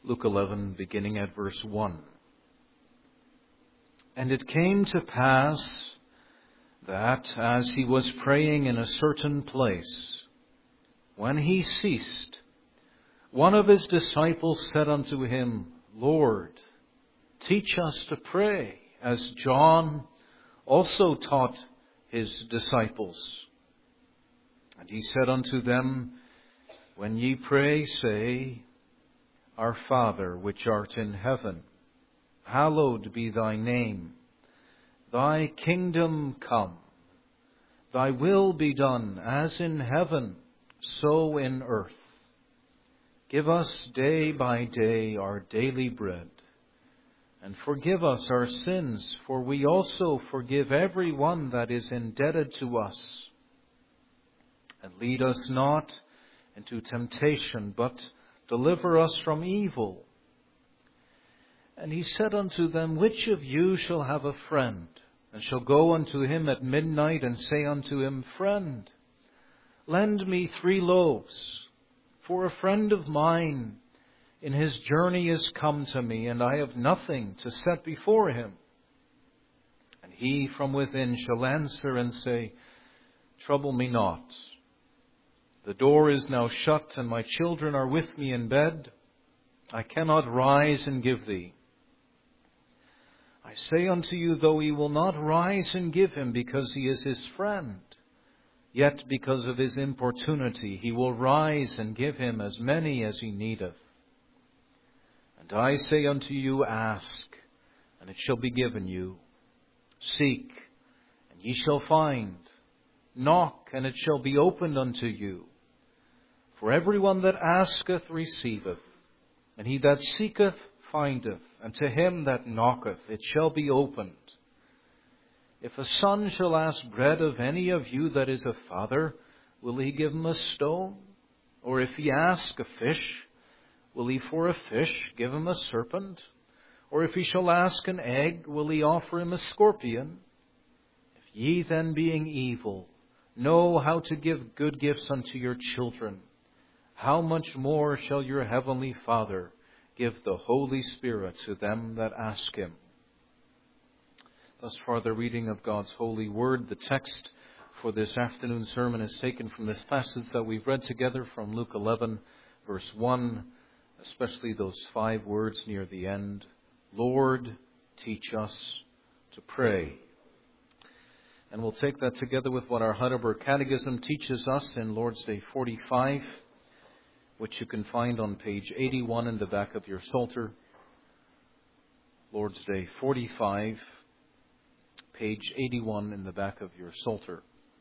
Luke 11, beginning at verse 1. And it came to pass that as he was praying in a certain place, when he ceased, one of his disciples said unto him, Lord, teach us to pray, as John also taught his disciples. And he said unto them, When ye pray, say, Our Father, which art in heaven, hallowed be thy name. Thy kingdom come. Thy will be done, as in heaven, so in earth. Give us day by day our daily bread. And forgive us our sins, for we also forgive every one that is indebted to us. And lead us not into temptation, but deliver us from evil. And he said unto them, Which of you shall have a friend, and shall go unto him at midnight, and say unto him, Friend, lend me 3 loaves, for a friend of mine in his journey is come to me, and I have nothing to set before him. And he from within shall answer and say, Trouble me not. The door is now shut, and my children are with me in bed. I cannot rise and give thee. I say unto you, though he will not rise and give him because he is his friend, yet because of his importunity he will rise and give him as many as he needeth. And I say unto you, Ask, and it shall be given you. Seek, and ye shall find. Knock, and it shall be opened unto you. For everyone that asketh receiveth, and he that seeketh findeth, and to him that knocketh it shall be opened. If a son shall ask bread of any of you that is a father, will he give him a stone? Or if he ask a fish, will he for a fish give him a serpent? Or if he shall ask an egg, will he offer him a scorpion? If ye then, being evil, know how to give good gifts unto your children, how much more shall your heavenly Father give the Holy Spirit to them that ask him? Thus far the reading of God's holy word. The text for this afternoon sermon is taken from this passage that we've read together from Luke 11, verse 1, especially those 5 words near the end. Lord, teach us to pray. And we'll take that together with what our Heidelberg Catechism teaches us in Lord's Day 45, which you can find on page 81 in the back of your Psalter. Lord's Day 45, page 81 in the back of your Psalter.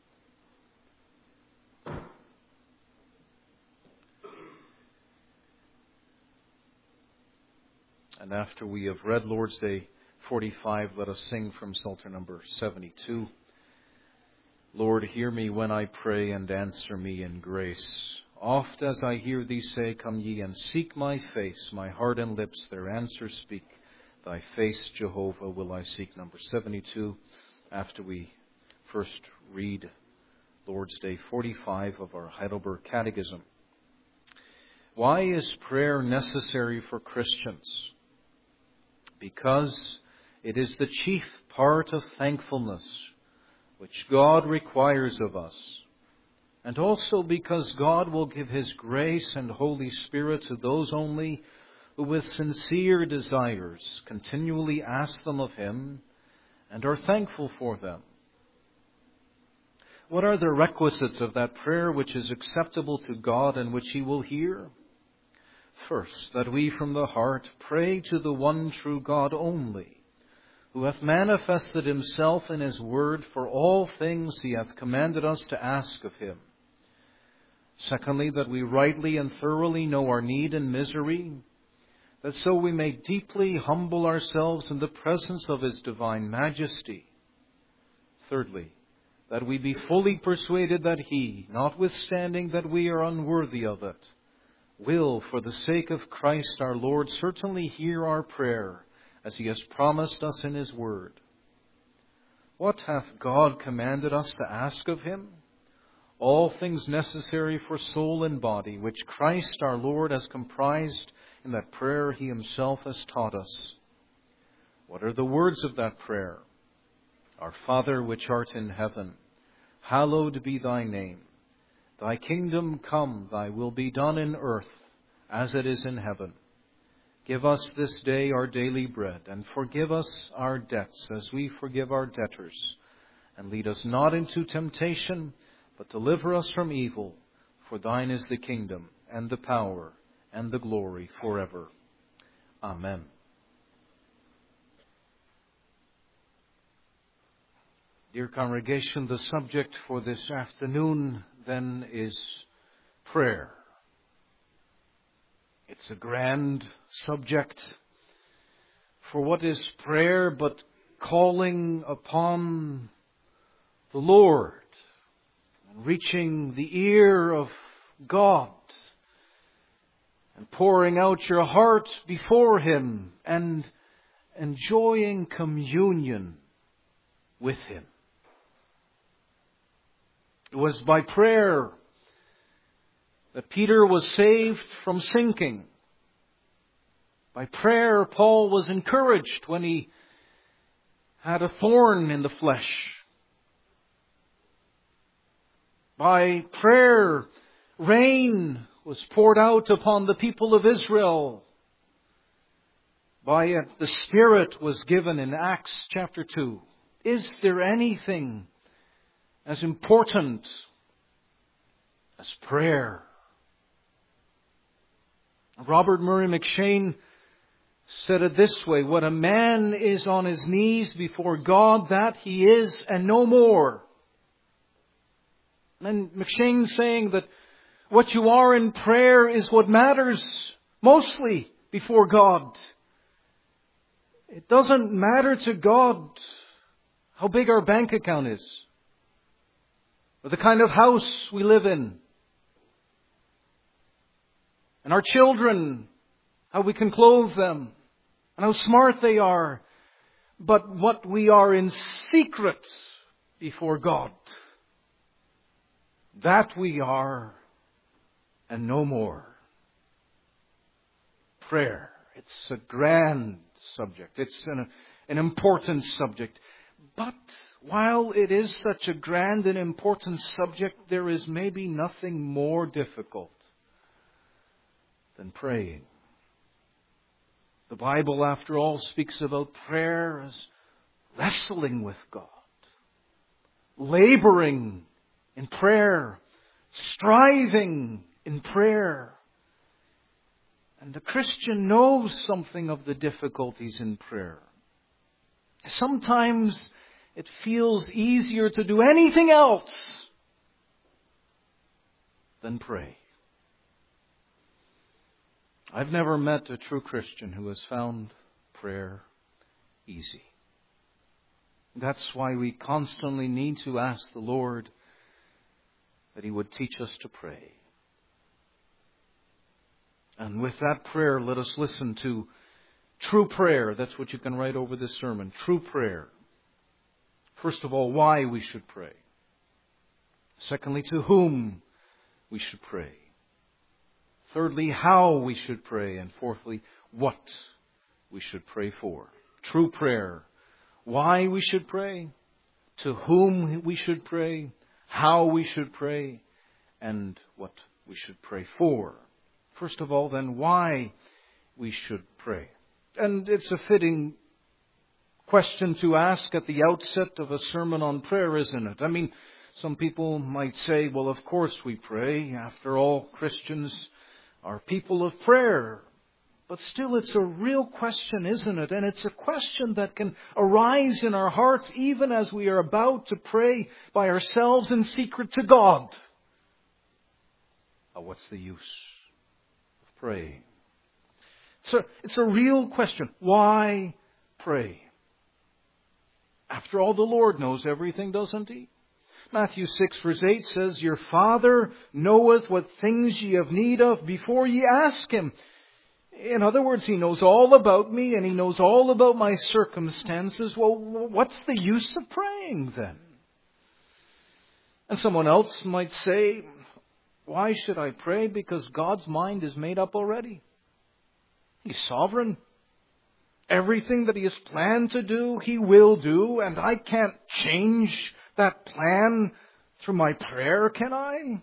And after we have read Lord's Day 45, let us sing from Psalter number 72. Lord, hear me when I pray, and answer me in grace. Oft as I hear thee say, Come ye and seek my face, my heart and lips their answer speak. Thy face, Jehovah, will I seek. Number 72, after we first read Lord's Day 45 of our Heidelberg Catechism. Why is prayer necessary for Christians? Because it is the chief part of thankfulness which God requires of us. And also because God will give His grace and Holy Spirit to those only who with sincere desires continually ask them of Him and are thankful for them. What are the requisites of that prayer which is acceptable to God and which He will hear? First, that we from the heart pray to the one true God only, who hath manifested Himself in His Word for all things He hath commanded us to ask of Him. Secondly, that we rightly and thoroughly know our need and misery, that so we may deeply humble ourselves in the presence of His divine majesty. Thirdly, that we be fully persuaded that He, notwithstanding that we are unworthy of it, will, for the sake of Christ our Lord, certainly hear our prayer, as He has promised us in His Word. What hath God commanded us to ask of Him? All things necessary for soul and body, which Christ our Lord has comprised in that prayer He Himself has taught us. What are the words of that prayer? Our Father which art in heaven, hallowed be Thy name. Thy kingdom come, Thy will be done in earth as it is in heaven. Give us this day our daily bread, and forgive us our debts as we forgive our debtors. And lead us not into temptation, but deliver us from evil. For Thine is the kingdom, and the power, and the glory forever. Amen. Dear congregation, the subject for this afternoon then is prayer. It's a grand subject, for what is prayer but calling upon the Lord and reaching the ear of God and pouring out your heart before Him and enjoying communion with Him. It was by prayer that Peter was saved from sinking. By prayer, Paul was encouraged when he had a thorn in the flesh. By prayer, rain was poured out upon the people of Israel. By it, the Spirit was given in Acts chapter 2. Is there anything as important as prayer? Robert Murray McCheyne said it this way: what a man is on his knees before God, that he is and no more. And McCheyne saying that what you are in prayer is what matters mostly before God. It doesn't matter to God how big our bank account is, or the kind of house we live in, and our children, how we can clothe them, and how smart they are, but what we are in secret before God. That we are, and no more. Prayer. It's a grand subject. It's an important subject. But while it is such a grand and important subject, there is maybe nothing more difficult than praying. The Bible, after all, speaks about prayer as wrestling with God, laboring in prayer, striving in prayer. And the Christian knows something of the difficulties in prayer. Sometimes it feels easier to do anything else than pray. I've never met a true Christian who has found prayer easy. That's why we constantly need to ask the Lord that He would teach us to pray. And with that prayer, let us listen to true prayer. That's what you can write over this sermon. True prayer. First of all, why we should pray. Secondly, to whom we should pray. Thirdly, how we should pray. And fourthly, what we should pray for. True prayer. Why we should pray. To whom we should pray. How we should pray. And what we should pray for. First of all, then, why we should pray. And it's a fitting question to ask at the outset of a sermon on prayer, isn't it? I mean, some people might say, well, of course we pray. After all, Christians are people of prayer. But still, it's a real question, isn't it? And it's a question that can arise in our hearts even as we are about to pray by ourselves in secret to God. Oh, what's the use of praying? It's a real question. Why pray? After all, the Lord knows everything, doesn't He? Matthew 6 verse 8 says, your Father knoweth what things ye have need of before ye ask Him. In other words, He knows all about me and He knows all about my circumstances. Well, what's the use of praying then? And someone else might say, why should I pray? Because God's mind is made up already. He's sovereign. Everything that He has planned to do, He will do, and I can't change that plan through my prayer, can I?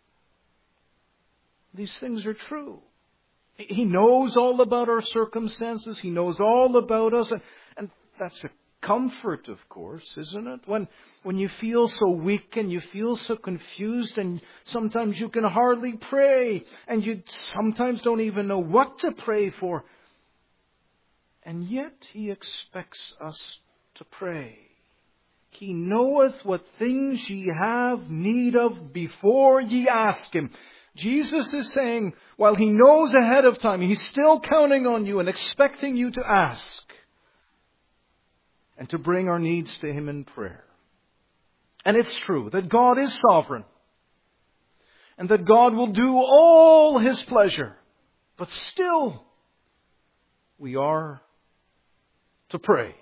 These things are true. He knows all about our circumstances. He knows all about us. And that's a comfort, of course, isn't it? When you feel so weak and you feel so confused and sometimes you can hardly pray and you sometimes don't even know what to pray for. And yet He expects us to pray. He knoweth what things ye have need of before ye ask Him. Jesus is saying, while He knows ahead of time, He's still counting on you and expecting you to ask and to bring our needs to Him in prayer. And it's true that God is sovereign and that God will do all His pleasure. But still, we are to pray.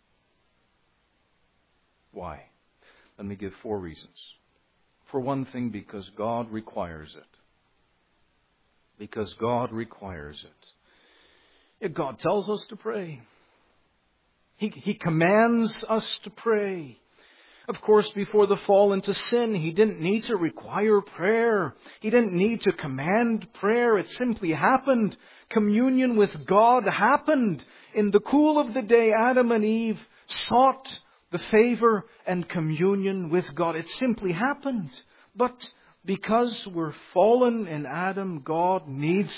Why? Let me give 4 reasons. For one thing, because God requires it. Because God requires it. God tells us to pray. He commands us to pray. Of course, before the fall into sin, He didn't need to require prayer. He didn't need to command prayer. It simply happened. Communion with God happened. In the cool of the day, Adam and Eve sought the favor and communion with God. It simply happened. But because we're fallen in Adam, God needs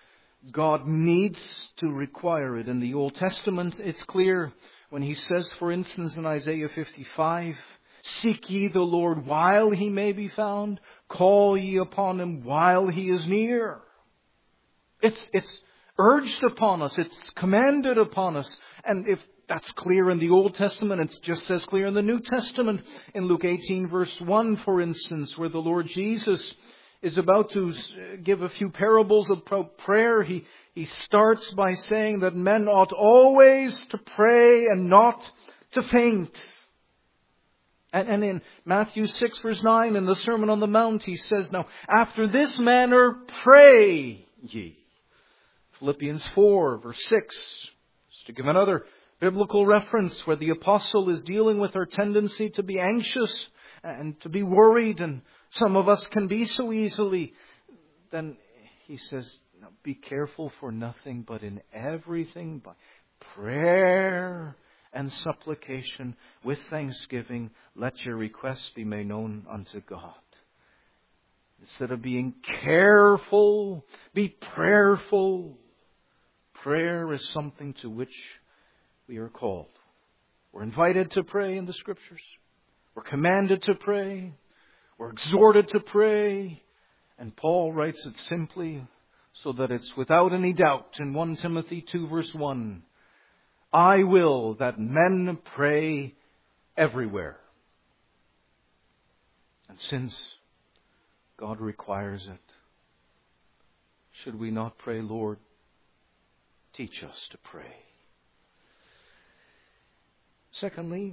to require it. In the Old Testament, it's clear when He says, for instance, in Isaiah 55, seek ye the Lord while He may be found. Call ye upon Him while He is near. It's urged upon us. It's commanded upon us. And if that's clear in the Old Testament, it's just as clear in the New Testament. In Luke 18 verse 1, for instance, where the Lord Jesus is about to give a few parables of prayer, He starts by saying that men ought always to pray and not to faint. And in Matthew 6 verse 9, in the Sermon on the Mount, He says, now, after this manner pray ye. Philippians 4 verse 6, just to give another biblical reference where the apostle is dealing with our tendency to be anxious and to be worried, and some of us can be so easily. Then he says, no, be careful for nothing, but in everything by prayer and supplication with thanksgiving, let your requests be made known unto God. Instead of being careful, be prayerful. Prayer is something to which we are called. We're invited to pray in the Scriptures. We're commanded to pray. We're exhorted to pray. And Paul writes it simply so that it's without any doubt in 1 Timothy 2 verse 1. I will that men pray everywhere. And since God requires it, should we not pray, Lord, teach us to pray? Secondly,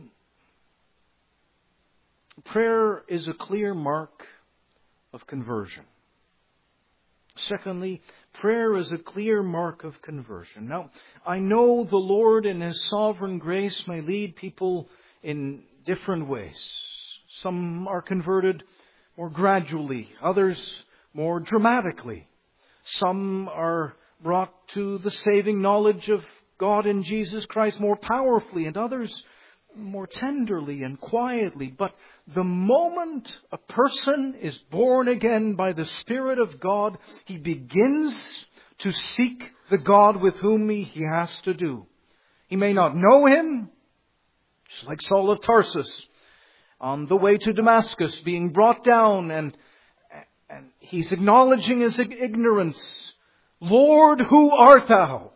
prayer is a clear mark of conversion. Secondly, prayer is a clear mark of conversion. Now, I know the Lord in His sovereign grace may lead people in different ways. Some are converted more gradually, others more dramatically. Some are brought to the saving knowledge of God in Jesus Christ more powerfully, and others more tenderly and quietly. But the moment a person is born again by the Spirit of God, he begins to seek the God with whom he has to do. He may not know Him, just like Saul of Tarsus, on the way to Damascus, being brought down, and he's acknowledging his ignorance. Lord, who art Thou?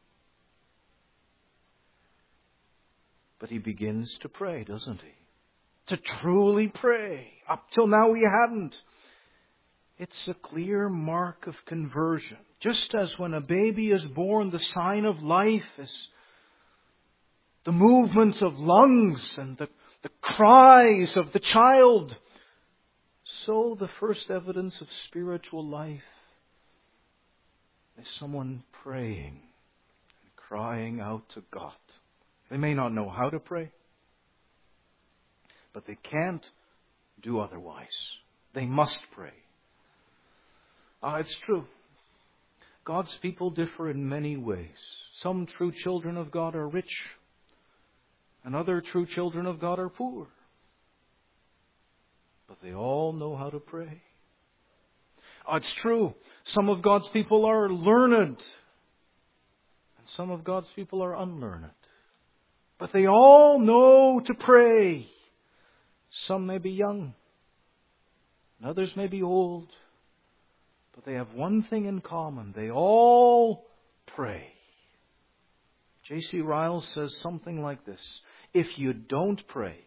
But he begins to pray, doesn't he? To truly pray. Up till now he hadn't. It's a clear mark of conversion. Just as when a baby is born, the sign of life is the movements of lungs and the cries of the child, so the first evidence of spiritual life is someone praying. crying out to God. They may not know how to pray, but they can't do otherwise. They must pray. It's true. God's people differ in many ways. Some true children of God are rich, and other true children of God are poor. But they all know how to pray. It's true. Some of God's people are learned, and some of God's people are unlearned. But they all know to pray. Some may be young, and others may be old. But they have one thing in common. They all pray. J.C. Ryle says something like this. If you don't pray,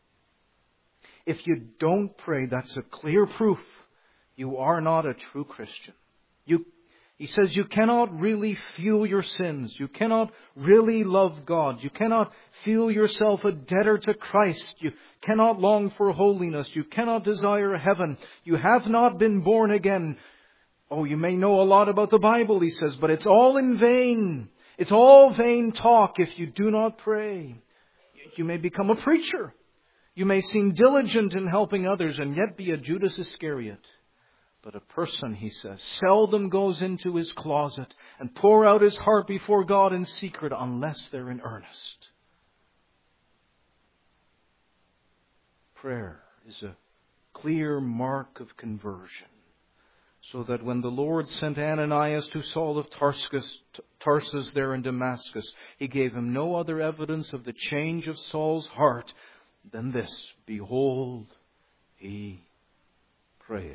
that's a clear proof you are not a true Christian. He says you cannot really feel your sins. You cannot really love God. You cannot feel yourself a debtor to Christ. You cannot long for holiness. You cannot desire heaven. You have not been born again. Oh, you may know a lot about the Bible, he says, but it's all in vain. It's all vain talk if you do not pray. You may become a preacher. You may seem diligent in helping others and yet be a Judas Iscariot. But a person, he says, seldom goes into his closet and pour out his heart before God in secret unless they're in earnest. Prayer is a clear mark of conversion. So that when the Lord sent Ananias to Saul of Tarsus there in Damascus, He gave him no other evidence of the change of Saul's heart than this: behold, he prayeth.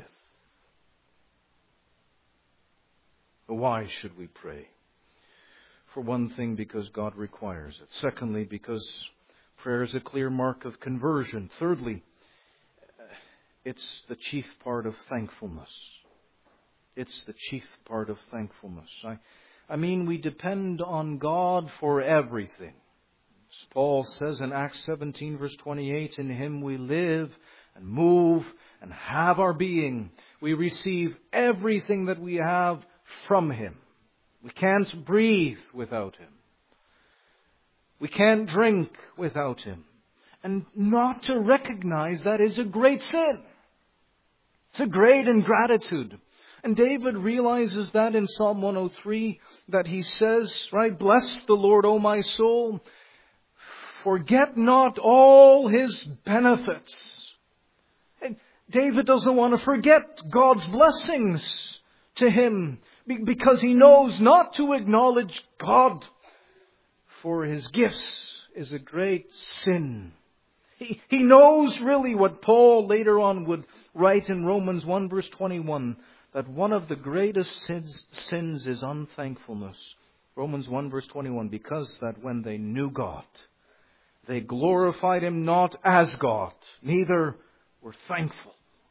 Why should we pray? For one thing, because God requires it. Secondly, because prayer is a clear mark of conversion. Thirdly, it's the chief part of thankfulness. It's the chief part of thankfulness. I mean, we depend on God for everything. As Paul says in Acts 17 verse 28, in Him we live and move and have our being. We receive everything that we have from Him. We can't breathe without Him. We can't drink without Him. And not to recognize that is a great sin. It's a great ingratitude. And David realizes that in Psalm 103, that he says, right, bless the Lord, O my soul. Forget not all His benefits. And David doesn't want to forget God's blessings to him, because he knows not to acknowledge God for His gifts is a great sin. He knows really what Paul later on would write in Romans 1 verse 21, that one of the greatest sins is unthankfulness. Romans 1 verse 21, because that when they knew God, they glorified Him not as God, neither were thankful.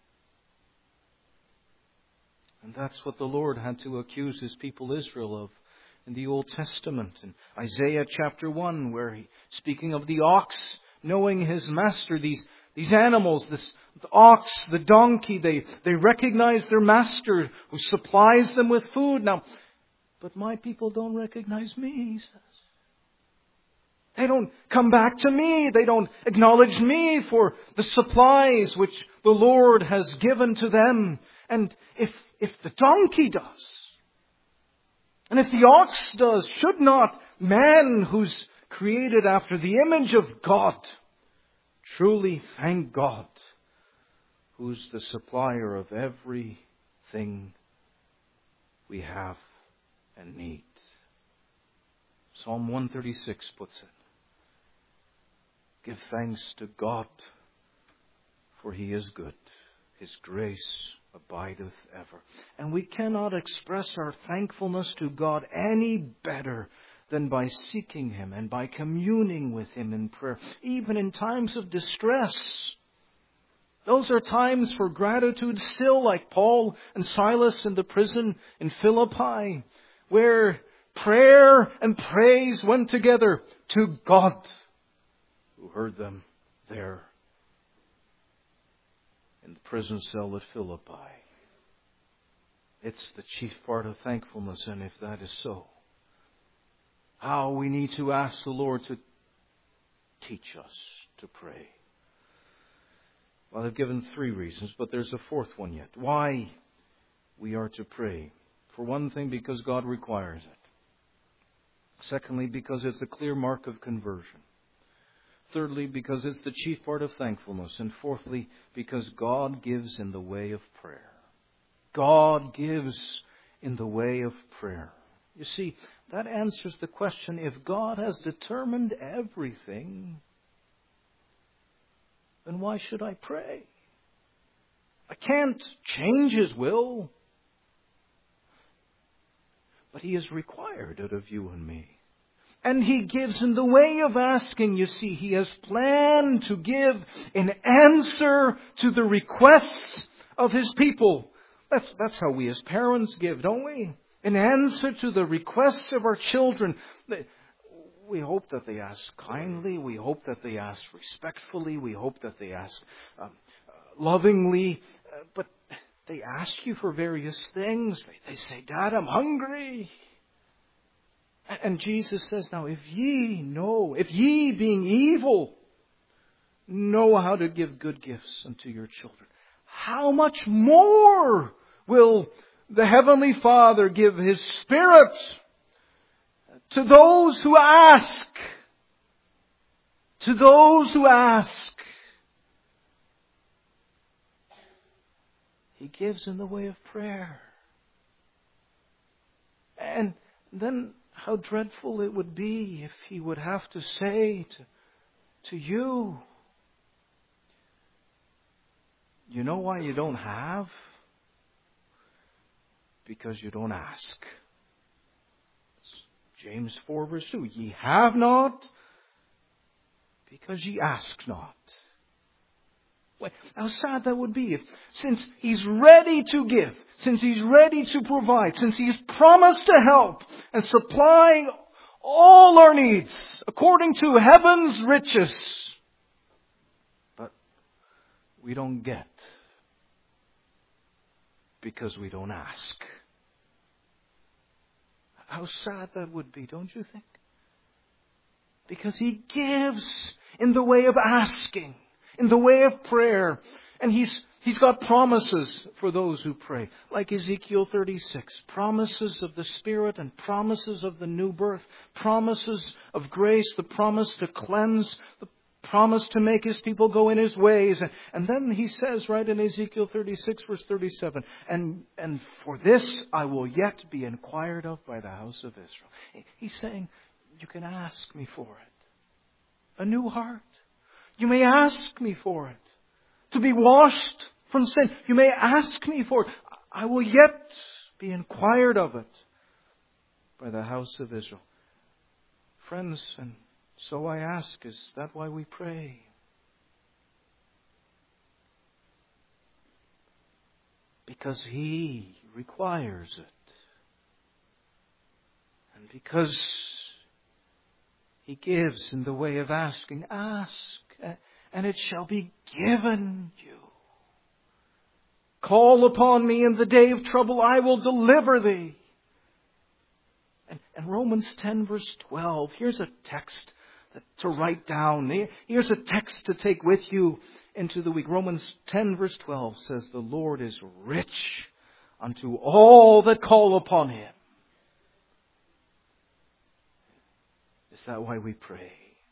And that's what the Lord had to accuse His people Israel of in the Old Testament. In Isaiah chapter 1, where speaking of the ox knowing his master, these animals, the ox, the donkey, they recognize their master who supplies them with food. Now, but my people don't recognize me, he says. They don't come back to me. They don't acknowledge me for the supplies which the Lord has given to them. And if the donkey does, and if the ox does, should not man who's created after the image of God truly thank God, who's the supplier of everything we have and need? Psalm 136 puts it. Give thanks to God, for He is good. His grace abideth ever. And we cannot express our thankfulness to God any better than by seeking Him and by communing with Him in prayer, even in times of distress. Those are times for gratitude still, like Paul and Silas in the prison in Philippi, where prayer and praise went together to God, who heard them there in the prison cell at Philippi. It's the chief part of thankfulness, and if that is so, how we need to ask the Lord to teach us to pray. Well, I've given 3 reasons, but there's a 4th one yet. Why we are to pray. For one thing, because God requires it. Secondly, because it's a clear mark of conversion. Thirdly, because it's the chief part of thankfulness. And fourthly, because God gives in the way of prayer. God gives in the way of prayer. You see, that answers the question, if God has determined everything, then why should I pray? I can't change His will. But He has required it of you and me. And He gives in the way of asking. You see, He has planned to give an answer to the requests of His people. That's how we as parents give, don't we? An answer to the requests of our children. We hope that they ask kindly. We hope that they ask respectfully. We hope that they ask lovingly. But they ask you for various things. They say, Dad, I'm hungry. And Jesus says, now if ye being evil, know how to give good gifts unto your children, how much more will the Heavenly Father give His Spirit to those who ask? To those who ask. He gives in the way of prayer. And then how dreadful it would be if He would have to say to you, you know why you don't have? Because you don't ask. James 4 verse 2. Ye have not because ye ask not. How sad that would be if, since He's ready to give, since He's ready to provide, since He's promised to help and supply all our needs according to heaven's riches, but we don't get because we don't ask. How sad that would be, don't you think? Because He gives in the way of asking, in the way of prayer. And He's got promises for those who pray. Like Ezekiel 36. Promises of the Spirit and promises of the new birth. Promises of grace. The promise to cleanse. The promise to make His people go in His ways. And then He says right in Ezekiel 36 verse 37. And for this I will yet be inquired of by the house of Israel. He's saying, you can ask me for it. A new heart. You may ask me for it. To be washed from sin. You may ask me for it. I will yet be inquired of it by the house of Israel. Friends, and so I ask, is that why we pray? Because He requires it. And because He gives in the way of asking. Ask, and it shall be given you. Call upon me in the day of trouble, I will deliver thee. And Romans 10 verse 12, here's a text to write down. Here's a text to take with you into the week. Romans 10 verse 12 says, the Lord is rich unto all that call upon Him. Is that why we pray?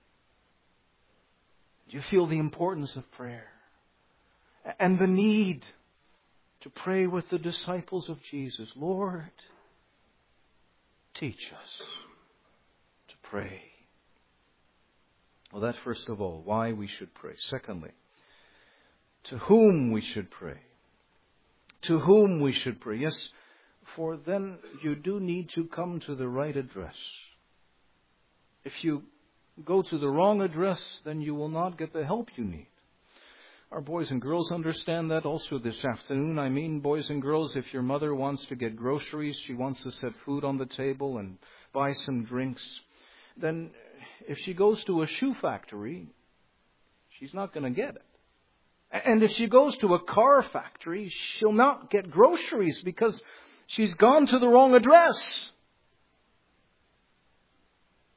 Do you feel the importance of prayer? And the need to pray with the disciples of Jesus. Lord, teach us to pray. Well, that's first of all, why we should pray. Secondly, to whom we should pray. To whom we should pray. Yes, for then you do need to come to the right address. If you go to the wrong address, then you will not get the help you need. Our boys and girls understand that also this afternoon. I mean, boys and girls, if your mother wants to get groceries, she wants to set food on the table and buy some drinks, then if she goes to a shoe factory, she's not going to get it. And if she goes to a car factory, she'll not get groceries because she's gone to the wrong address.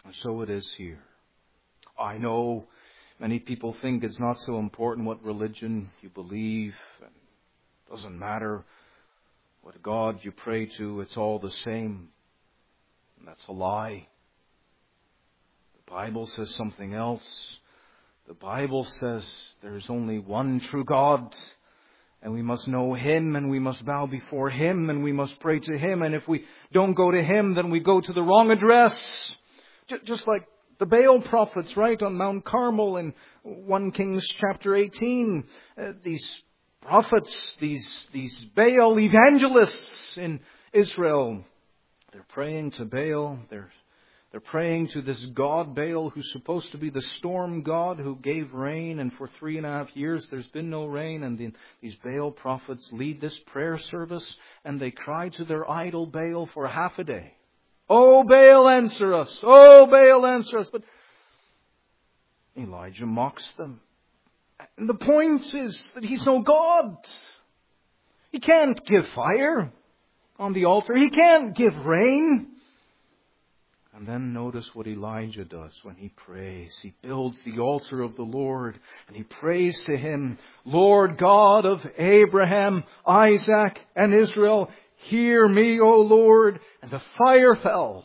And so it is here. I know many people think it's not so important what religion you believe. It doesn't matter what God you pray to. It's all the same. And that's a lie. The Bible says something else. The Bible says there's only one true God. And we must know Him, and we must bow before Him, and we must pray to Him. And if we don't go to Him, then we go to the wrong address. Just like the Baal prophets, right, on Mount Carmel in 1 Kings chapter 18. These prophets, these Baal evangelists in Israel, they're praying to Baal. They're praying to this god Baal, who's supposed to be the storm god who gave rain, and for 3.5 years there's been no rain. And these Baal prophets lead this prayer service, and they cry to their idol Baal for half a day. Oh, Baal, answer us! Oh, Baal, answer us! But Elijah mocks them. And the point is that he's no God. He can't give fire on the altar. He can't give rain. And then notice what Elijah does when he prays. He builds the altar of the Lord and he prays to Him, Lord God of Abraham, Isaac, and Israel, hear me, O Lord. And the fire fell.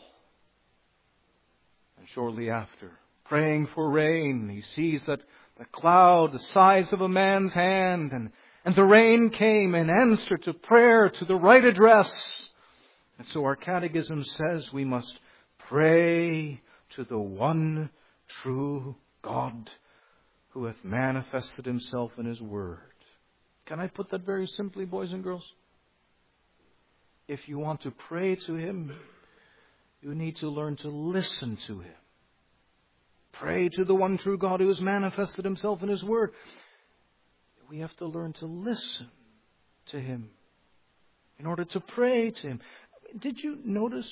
And shortly after, praying for rain, he sees that the cloud the size of a man's hand, and the rain came in answer to prayer to the right address. And so our catechism says we must pray to the one true God who hath manifested Himself in His Word. Can I put that very simply, boys and girls? If you want to pray to Him, you need to learn to listen to Him. Pray to the one true God who has manifested Himself in His Word. We have to learn to listen to Him in order to pray to Him. Did you notice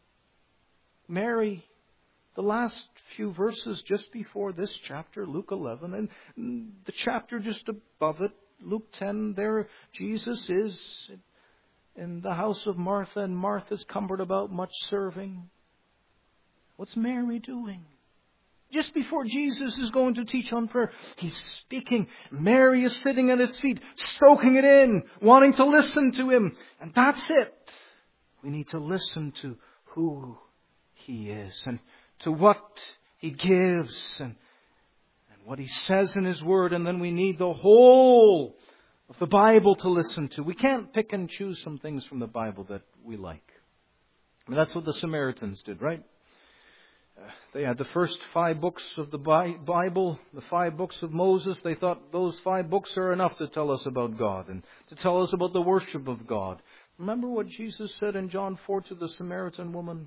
Mary, the last few verses just before this chapter, Luke 11, and the chapter just above it, Luke 10, there Jesus is in the house of Martha, and Martha's cumbered about much serving. What's Mary doing? Just before Jesus is going to teach on prayer, He's speaking. Mary is sitting at His feet, soaking it in, wanting to listen to Him. And that's it. We need to listen to who He is and to what He gives and what He says in His Word. And then we need the whole of the Bible to listen to. We can't pick and choose some things from the Bible that we like. I mean, that's what the Samaritans did, right? They had the first 5 books of the Bible, the 5 books of Moses. They thought those 5 books are enough to tell us about God and to tell us about the worship of God. Remember what Jesus said in John 4 to the Samaritan woman?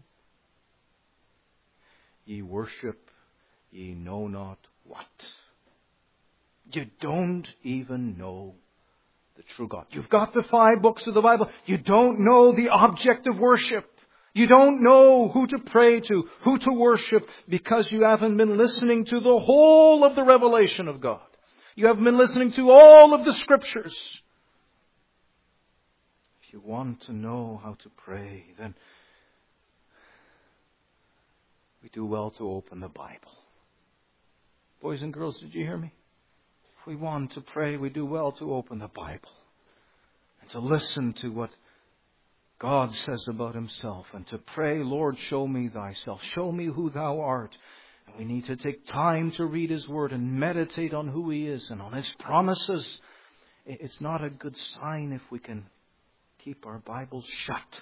Ye worship, ye know not what. You don't even know the true God. You've got the 5 books of the Bible. You don't know the object of worship. You don't know who to pray to, who to worship, because you haven't been listening to the whole of the revelation of God. You haven't been listening to all of the Scriptures. If you want to know how to pray, then we do well to open the Bible. Boys and girls, did you hear me? If we want to pray, we do well to open the Bible and to listen to what God says about Himself, and to pray, Lord, show me Thyself. Show me who Thou art. And we need to take time to read His Word and meditate on who He is and on His promises. It's not a good sign if we can keep our Bibles shut.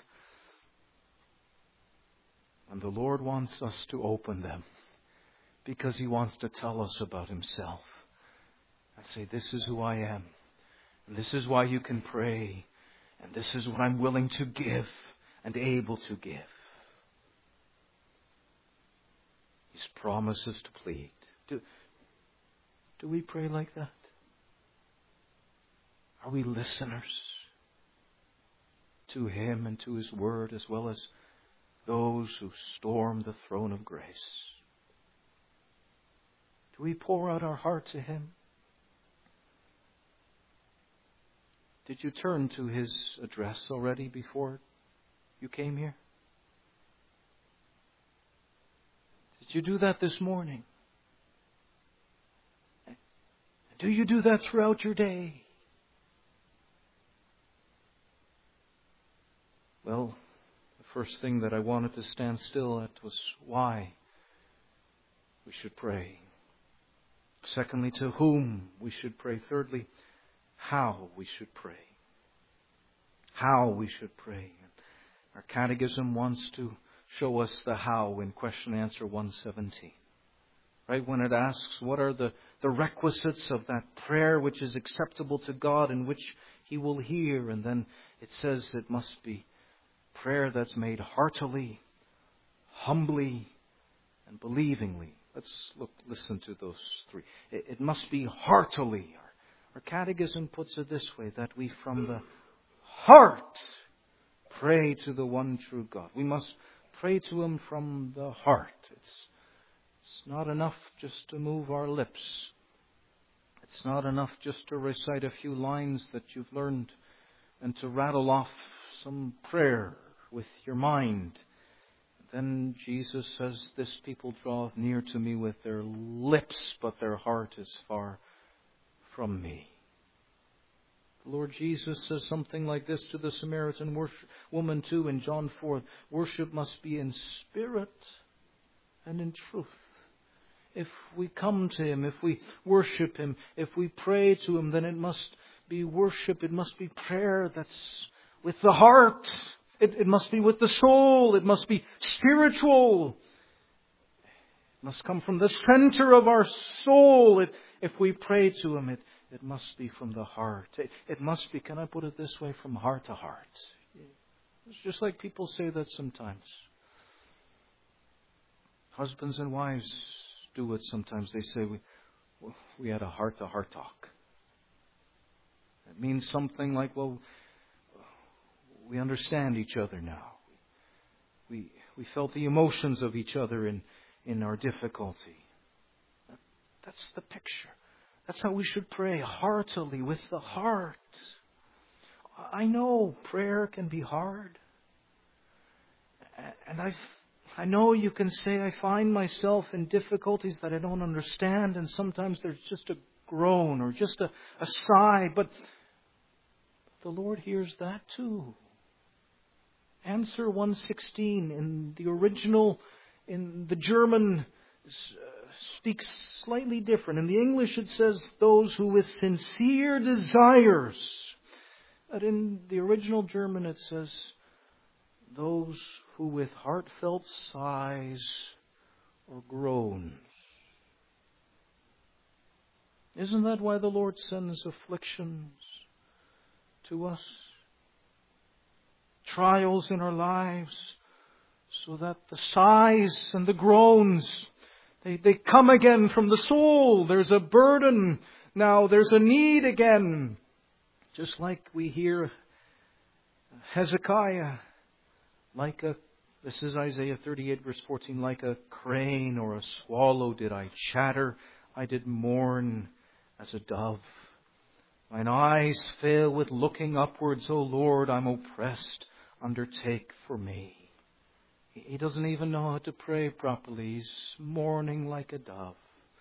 And the Lord wants us to open them because He wants to tell us about Himself. And say, this is who I am. And this is why you can pray. And this is what I'm willing to give and able to give. His promises to plead. Do we pray like that? Are we listeners to Him and to His Word, as well as those who storm the throne of grace? Do we pour out our heart to Him? Did you turn to His address already before you came here? Did you do that this morning? Do you do that throughout your day? Well, the first thing that I wanted to stand still at was why we should pray. Secondly, to whom we should pray. Thirdly, how we should pray. How we should pray. Our catechism wants to show us the how in question answer 117. Right? When it asks what are the requisites of that prayer which is acceptable to God and which He will hear. And then it says it must be prayer that's made heartily, humbly, and believingly. Listen to those three. It must be heartily. Our catechism puts it this way, that we from the heart pray to the one true God. We must pray to Him from the heart. It's not enough just to move our lips. It's not enough just to recite a few lines that you've learned and to rattle off some prayer with your mind. Then Jesus says, this people draw near to me with their lips, but their heart is far from me. The Lord Jesus says something like this to the Samaritan woman too in John 4. Worship must be in spirit and in truth. If we come to Him, if we worship Him, if we pray to Him, then it must be worship. It must be prayer that's with the heart. It must be with the soul. It must be spiritual. It must come from the center of our soul. If we pray to Him, it must be from the heart. It must be, can I put it this way, from heart to heart. It's just like people say that sometimes. Husbands and wives do it sometimes. They say, we had a heart-to-heart talk. It means something like, well, we understand each other now. We felt the emotions of each other in our difficulty. That's the picture. That's how we should pray, heartily, with the heart. I know prayer can be hard. And I know you can say, I find myself in difficulties that I don't understand, and sometimes there's just a groan or just a sigh, but the Lord hears that too. Answer 116 in the original, in the German, speaks slightly different. In the English it says, those who with sincere desires. But in the original German it says, those who with heartfelt sighs or groans. Isn't that why the Lord sends afflictions to us? Trials in our lives, so that the sighs and the groans, they come again from the soul. There's a burden. Now there's a need again. Just like we hear Hezekiah, this is Isaiah 38 verse 14, like a crane or a swallow did I chatter, I did mourn as a dove. Mine eyes fail with looking upwards, O Lord, I'm oppressed, undertake for me. He doesn't even know how to pray properly. He's mourning like a dove.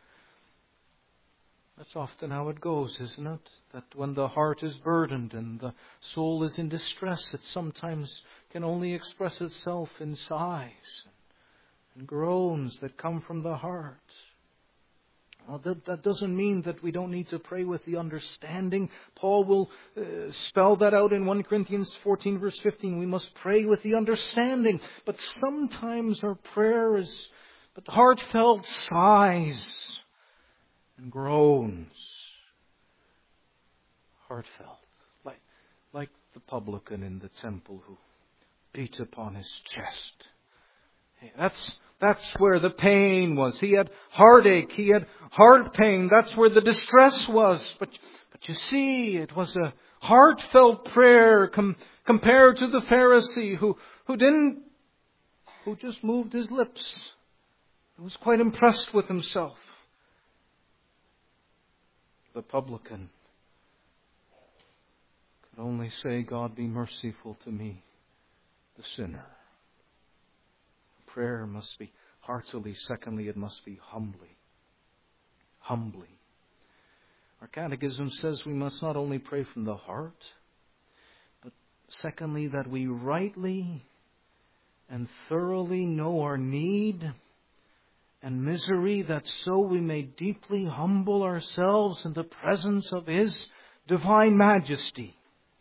That's often how it goes, isn't it? That when the heart is burdened and the soul is in distress, it sometimes can only express itself in sighs and groans that come from the heart. Well, that doesn't mean that we don't need to pray with the understanding. Paul will spell that out in 1 Corinthians 14 verse 15. We must pray with the understanding. But sometimes our prayer is but heartfelt sighs and groans. Heartfelt. Like the publican in the temple who beat upon his chest. Hey, that's where the pain was. He had heartache. He had heart pain. That's where the distress was. But you see, it was a heartfelt prayer compared to the Pharisee who just moved his lips. He was quite impressed with himself. The publican could only say, God be merciful to me, the sinner. Prayer must be heartily. Secondly, it must be humbly. Humbly. Our catechism says we must not only pray from the heart, but secondly, that we rightly and thoroughly know our need and misery, that so we may deeply humble ourselves in the presence of His divine majesty.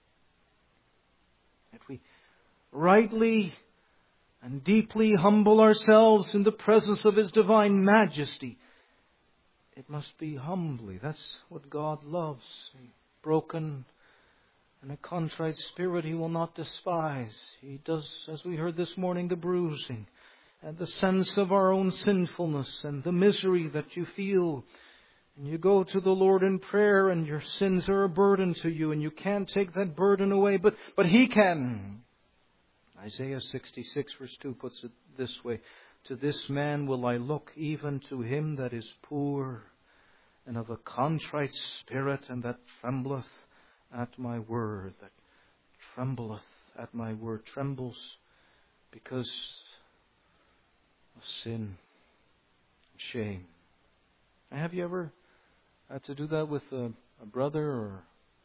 That we rightly and deeply humble ourselves in the presence of His divine majesty. It must be humbly. That's what God loves. A broken and a contrite spirit He will not despise. He does, as we heard this morning, the bruising and the sense of our own sinfulness and the misery that you feel. And you go to the Lord in prayer and your sins are a burden to you and you can't take that burden away, but He can. Isaiah 66 verse 2 puts it this way: to this man will I look, even to him that is poor and of a contrite spirit, and that trembleth at my word. That trembleth at my word. Trembles because of sin and shame. Have you ever had to do that with a brother or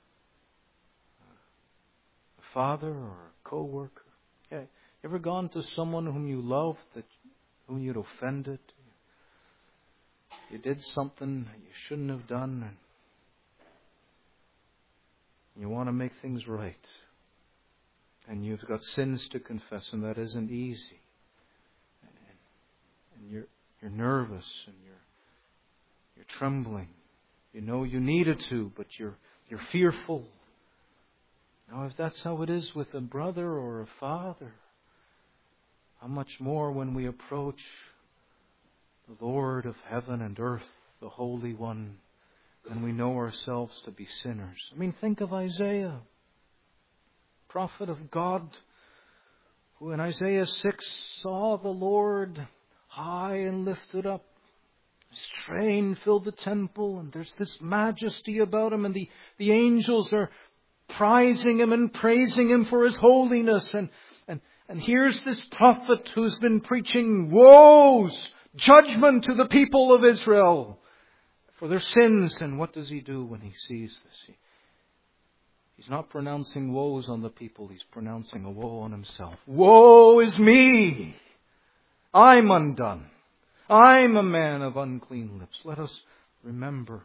a father or a co-worker? Yeah. You ever gone to someone whom you loved, whom you'd offended? You did something that you shouldn't have done, and you want to make things right. And you've got sins to confess, and that isn't easy. And you're nervous, and you're trembling. You know you needed to, but you're fearful. Now, if that's how it is with a brother or a father, how much more when we approach the Lord of heaven and earth, the Holy One, and we know ourselves to be sinners. I mean, think of Isaiah, prophet of God, who in Isaiah 6 saw the Lord high and lifted up. His train filled the temple, and there's this majesty about Him, and the angels are prizing Him and praising Him for His holiness. And here's this prophet who's been preaching woes, judgment to the people of Israel for their sins. And what does he do when he sees this? He's not pronouncing woes on the people. He's pronouncing a woe on himself. Woe is me! I'm undone. I'm a man of unclean lips. Let us remember.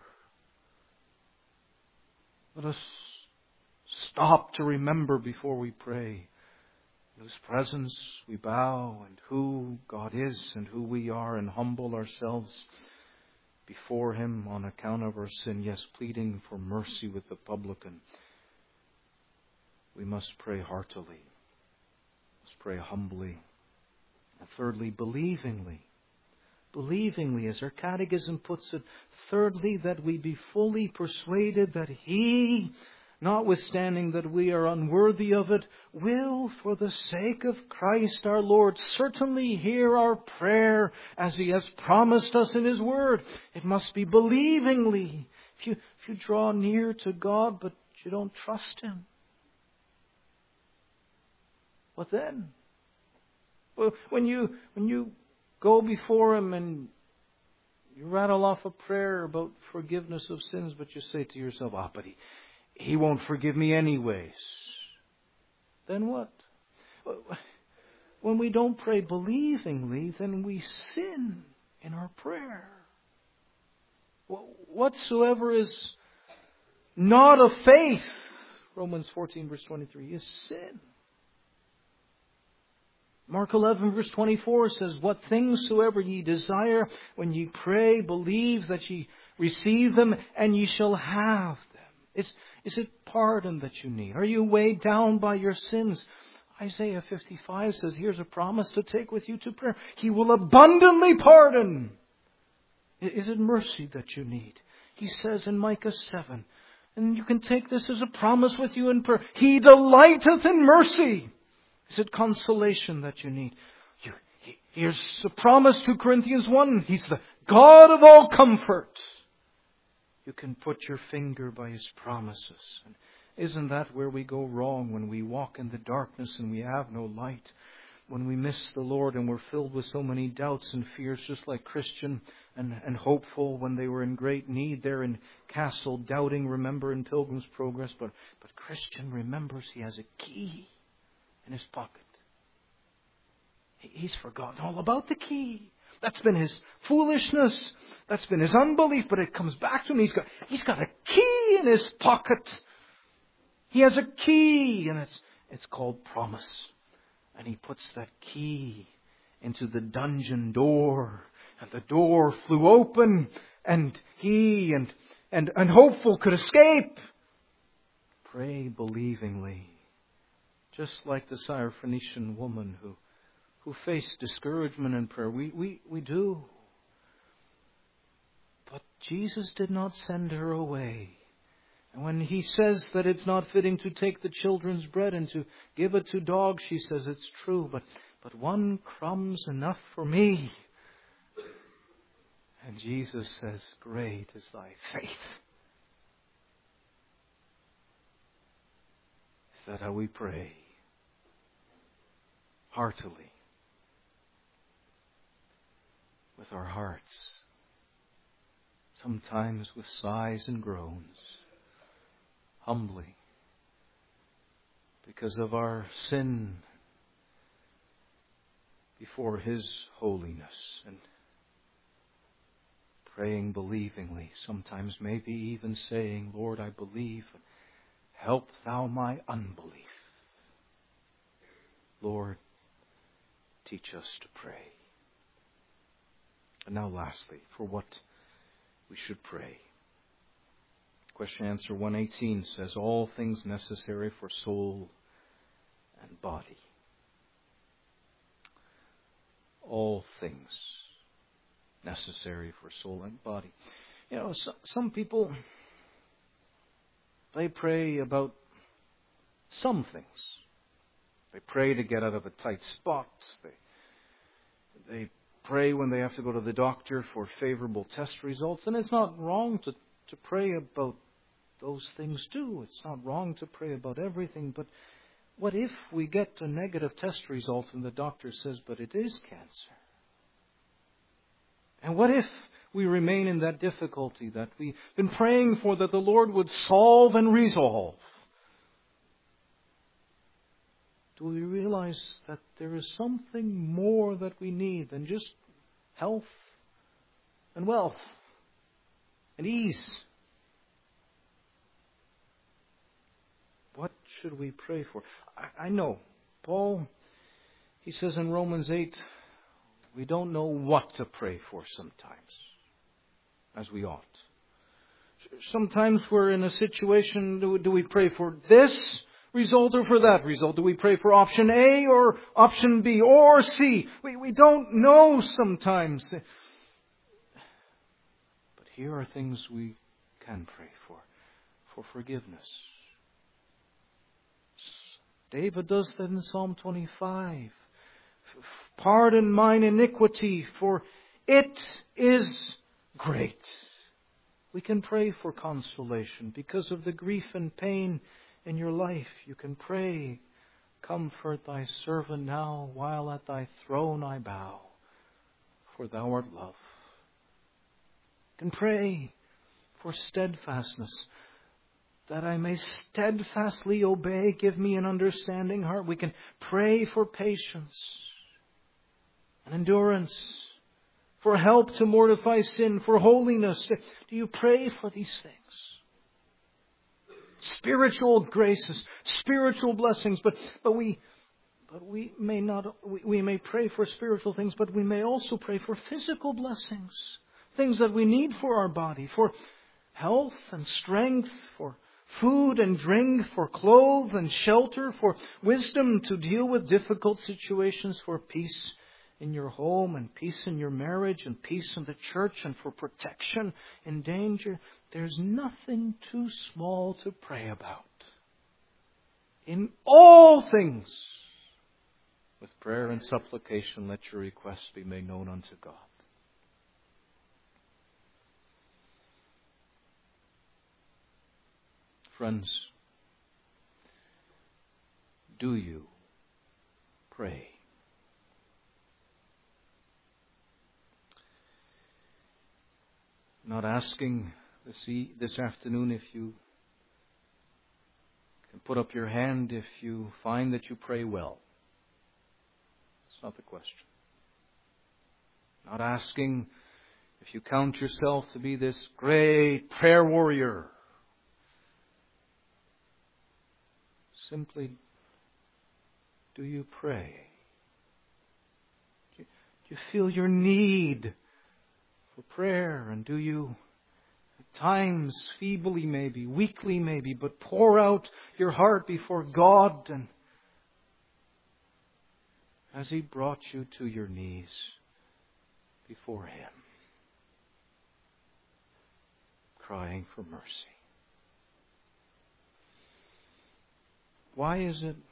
Let us stop to remember before we pray. In whose presence we bow, and who God is and who we are, and humble ourselves before Him on account of our sin. Yes, pleading for mercy with the publican. We must pray heartily. We must pray humbly. And thirdly, believingly. Believingly, as our catechism puts it. Thirdly, that we be fully persuaded that He, notwithstanding that we are unworthy of it, will, for the sake of Christ our Lord, certainly hear our prayer as He has promised us in His Word. It must be believingly. If you draw near to God but you don't trust Him, what then? Well, when you go before Him and you rattle off a prayer about forgiveness of sins, but you say to yourself, but He won't forgive me anyways. Then what? When we don't pray believingly, then we sin in our prayer. Whatsoever is not of faith, Romans 14 verse 23, is sin. Mark 11 verse 24 says, what things soever ye desire, when ye pray, believe that ye receive them, and ye shall have them. Is it pardon that you need? Are you weighed down by your sins? Isaiah 55 says, here's a promise to take with you to prayer. He will abundantly pardon. Is it mercy that you need? He says in Micah 7, and you can take this as a promise with you in prayer. He delighteth in mercy. Is it consolation that you need? Here's a promise to Corinthians 1. He's the God of all comfort. You can put your finger by His promises. And isn't that where we go wrong when we walk in the darkness and we have no light? when we miss the Lord and we're filled with so many doubts and fears, just like Christian and Hopeful when they were in great need there in Castle, doubting, remember, in Pilgrim's Progress. But Christian remembers he has a key in his pocket. He's forgotten all about the key. That's been his foolishness. That's been his unbelief. But it comes back to him. He's got a key in his pocket. He has a key, and it's called promise. And he puts that key into the dungeon door, and the door flew open, and he and Hopeful could escape. Pray believingly, just like the Syrophoenician woman who faced discouragement in prayer. We do. But Jesus did not send her away. And when he says that it's not fitting to take the children's bread and to give it to dogs, she says it's true, but one crumb's enough for me. And Jesus says, great is thy faith. Is that how we pray? Heartily. With our hearts. Sometimes with sighs and groans. Humbly, because of our sin before His holiness, and praying believingly, sometimes maybe even saying, Lord, I believe, help thou my unbelief. Lord, teach us to pray. And now lastly, for what we should pray. Question answer 118 says, all things necessary for soul and body. All things necessary for soul and body. You know, some people, they pray about some things. They pray to get out of a tight spot. They pray when they have to go to the doctor for favorable test results. And it's not wrong to pray about those things too. It's not wrong to pray about everything. But what if we get a negative test result and the doctor says, but it is cancer? And what if we remain in that difficulty that we've been praying for, that the Lord would solve and resolve? Do we realize that there is something more that we need than just health and wealth and ease? What should we pray for? I know. Paul, he says in Romans 8, we don't know what to pray for sometimes, as we ought. Sometimes we're in a situation, do we pray for this result or for that result? Do we pray for option A or option B or C? We don't know sometimes. But here are things we can pray for forgiveness. David does that in Psalm 25. Pardon mine iniquity, for it is great. We can pray for consolation because of the grief and pain in your life. You can pray, comfort thy servant now, while at thy throne I bow, for thou art love. You can pray for steadfastness, that I may steadfastly obey. Give me an understanding heart. We can pray for patience and endurance, for help to mortify sin, for holiness. Do you pray for these things? Spiritual graces, spiritual blessings, but we may pray for spiritual things, but we may also pray for physical blessings, things that we need for our body, for health and strength, for food and drink, for clothes and shelter, for wisdom to deal with difficult situations, for peace in your home and peace in your marriage and peace in the church, and for protection in danger. There's nothing too small to pray about. In all things, with prayer and supplication, let your requests be made known unto God. Friends, do you pray? Not asking this afternoon if you can put up your hand if you find that you pray well. That's not the question. Not asking if you count yourself to be this great prayer warrior. Simply, do you pray? Do you feel your need for prayer? And do you, at times, feebly maybe, weakly maybe, but pour out your heart before God, and as He brought you to your knees before Him, crying for mercy? Why is it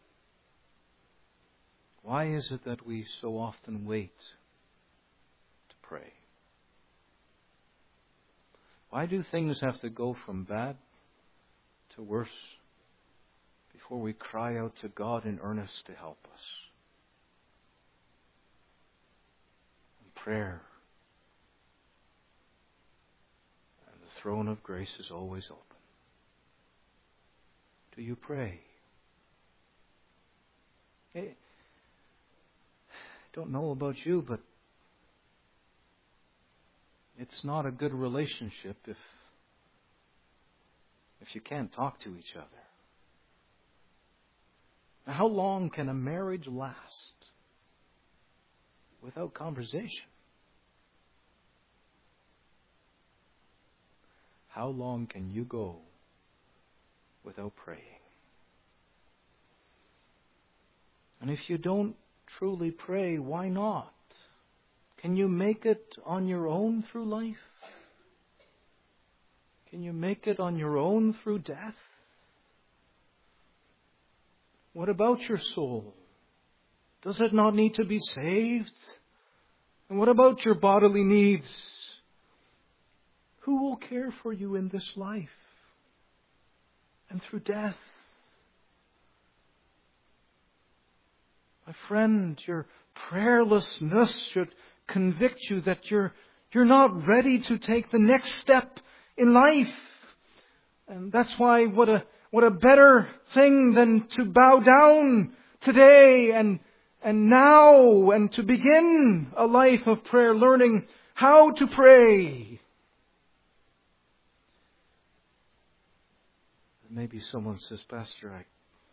that we so often wait to pray? Why do things have to go from bad to worse before we cry out to God in earnest to help us? And prayer and the throne of grace is always open. Do you pray? I don't know about you, but it's not a good relationship if you can't talk to each other. Now, how long can a marriage last without conversation? How long can you go without praying? And if you don't truly pray, why not? Can you make it on your own through life? Can you make it on your own through death? What about your soul? Does it not need to be saved? And what about your bodily needs? Who will care for you in this life and through death? My friend, your prayerlessness should convict you that you're not ready to take the next step in life. And that's why what a better thing than to bow down today and now and to begin a life of prayer, learning how to pray. Maybe someone says, Pastor, I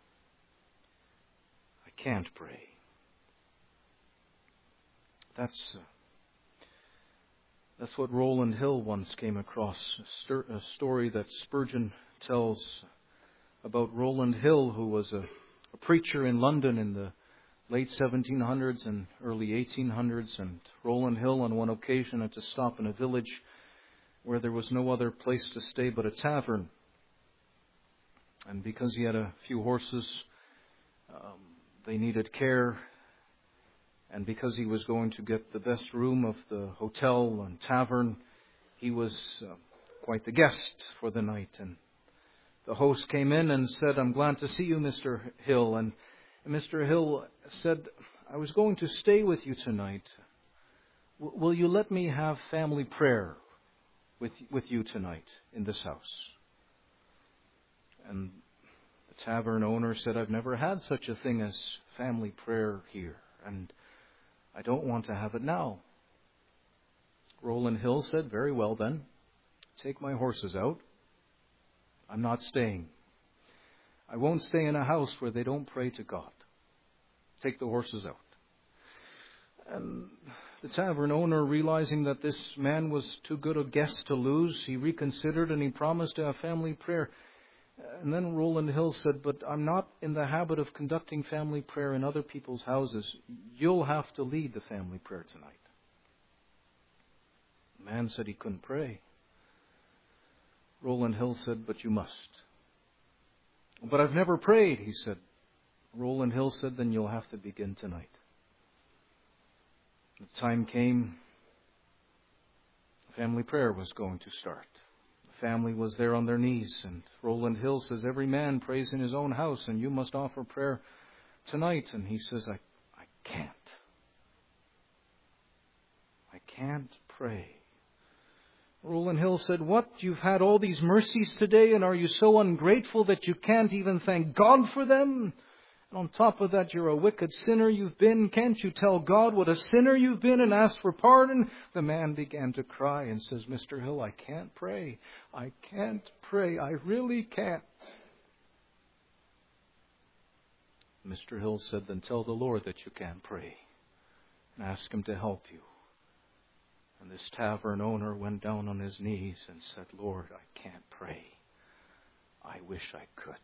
can't pray. That's what Rowland Hill once came across, a story that Spurgeon tells about Rowland Hill, who was a preacher in London in the late 1700s and early 1800s. And Rowland Hill on one occasion had to stop in a village where there was no other place to stay but a tavern. And because he had a few horses, they needed care. And because he was going to get the best room of the hotel and tavern, he was quite the guest for the night. And the host came in and said, I'm glad to see you, Mr. Hill. And Mr. Hill said, I was going to stay with you tonight. Will you let me have family prayer with you tonight in this house? And the tavern owner said, I've never had such a thing as family prayer here, and I don't want to have it now. Rowland Hill said, very well then, take my horses out. I'm not staying. I won't stay in a house where they don't pray to God. Take the horses out. And the tavern owner, realizing that this man was too good a guest to lose, he reconsidered and he promised to have family prayer. And then Rowland Hill said, but I'm not in the habit of conducting family prayer in other people's houses. You'll have to lead the family prayer tonight. The man said he couldn't pray. Rowland Hill said, but you must. But I've never prayed, he said. Rowland Hill said, then you'll have to begin tonight. The time came, family prayer was going to start. Family was there on their knees, and Rowland Hill says, every man prays in his own house, and you must offer prayer tonight. And he says, I can't pray. Rowland Hill said, "What? You've had all these mercies today, and are you so ungrateful that you can't even thank God for them? And on top of that, you're a wicked sinner you've been. Can't you tell God what a sinner you've been and ask for pardon?" The man began to cry and says, "Mr. Hill, I can't pray. I can't pray. I really can't." Mr. Hill said, "Then tell the Lord that you can't pray and ask Him to help you." And this tavern owner went down on his knees and said, "Lord, I can't pray. I wish I could."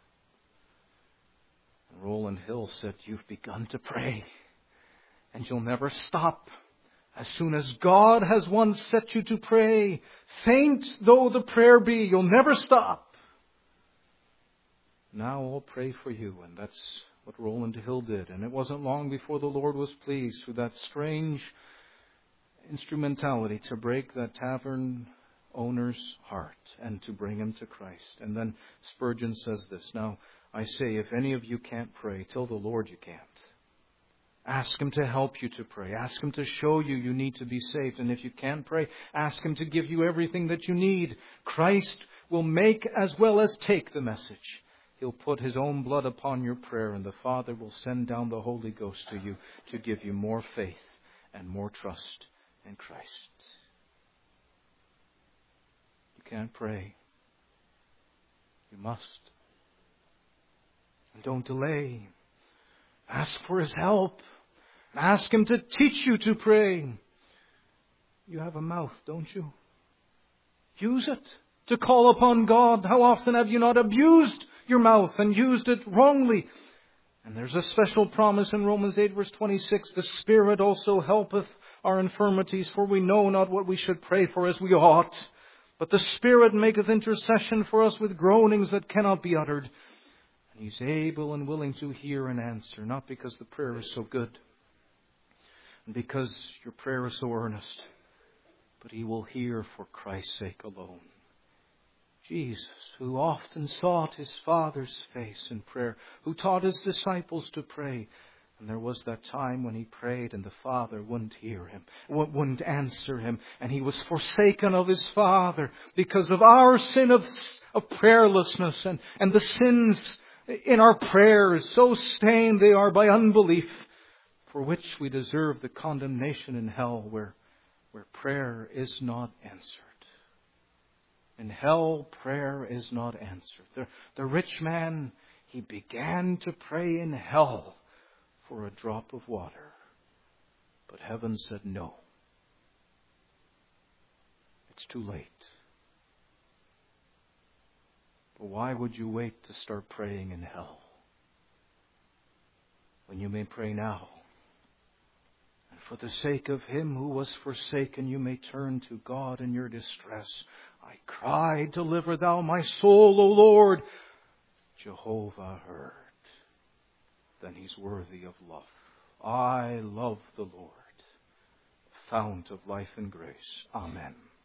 And Rowland Hill said, "You've begun to pray, and you'll never stop. As soon as God has once set you to pray, faint though the prayer be, you'll never stop." Now I'll pray for you. And that's what Rowland Hill did. And it wasn't long before the Lord was pleased through that strange instrumentality to break that tavern owner's heart and to bring him to Christ. And then Spurgeon says this, "Now, I say, if any of you can't pray, tell the Lord you can't. Ask Him to help you to pray. Ask Him to show you you need to be saved. And if you can't pray, ask Him to give you everything that you need. Christ will make as well as take the message. He'll put His own blood upon your prayer, and the Father will send down the Holy Ghost to you to give you more faith and more trust in Christ." You can't pray. You must. And don't delay. Ask for His help. Ask Him to teach you to pray. You have a mouth, don't you? Use it to call upon God. How often have you not abused your mouth and used it wrongly? And there's a special promise in Romans 8 verse 26. "The Spirit also helpeth our infirmities, for we know not what we should pray for as we ought. But the Spirit maketh intercession for us with groanings that cannot be uttered. And He's able and willing to hear and answer," not because the prayer is so good and because your prayer is so earnest, but He will hear for Christ's sake alone. Jesus, who often sought His Father's face in prayer, who taught His disciples to pray. And there was that time when He prayed and the Father wouldn't hear Him, wouldn't answer Him. And He was forsaken of His Father because of our sin of prayerlessness and the sins in our prayers. So stained they are by unbelief, for which we deserve the condemnation in hell, where prayer is not answered. In hell, prayer is not answered. The rich man, he began to pray in hell for a drop of water. But heaven said no. It's too late. But why would you wait to start praying in hell when you may pray now? And for the sake of Him who was forsaken, you may turn to God in your distress. "I cried, deliver Thou my soul, O Lord." Jehovah heard. Then He's worthy of love. I love the Lord, fount of life and grace. Amen.